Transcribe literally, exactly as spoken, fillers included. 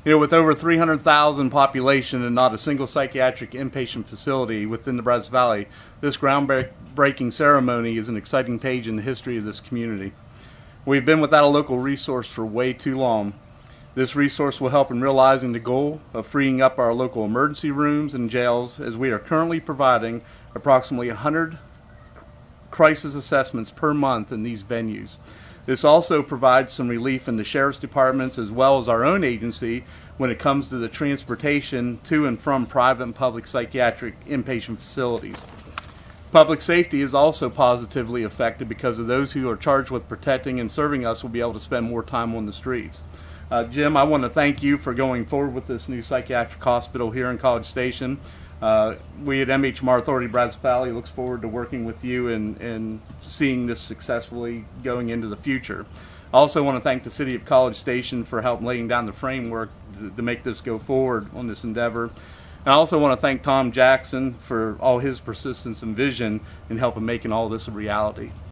You know, with over three hundred thousand population and not a single psychiatric inpatient facility within the Brazos Valley, this groundbreaking ceremony is an exciting page in the history of this community. We've been without a local resource for way too long. This resource will help in realizing the goal of freeing up our local emergency rooms and jails, as we are currently providing approximately one hundred crisis assessments per month in these venues. This also provides some relief in the sheriff's departments as well as our own agency when it comes to the transportation to and from private and public psychiatric inpatient facilities. Public safety is also positively affected because of those who are charged with protecting and serving us will be able to spend more time on the streets. Uh, Jim, I want to thank you for going forward with this new psychiatric hospital here in College Station. Uh, we at M H M R Authority Brazos Valley looks forward to working with you and, and seeing this successfully going into the future. I also want to thank the City of College Station for help laying down the framework to, to make this go forward on this endeavor. And I also want to thank Tom Jackson for all his persistence and vision in helping making all this a reality.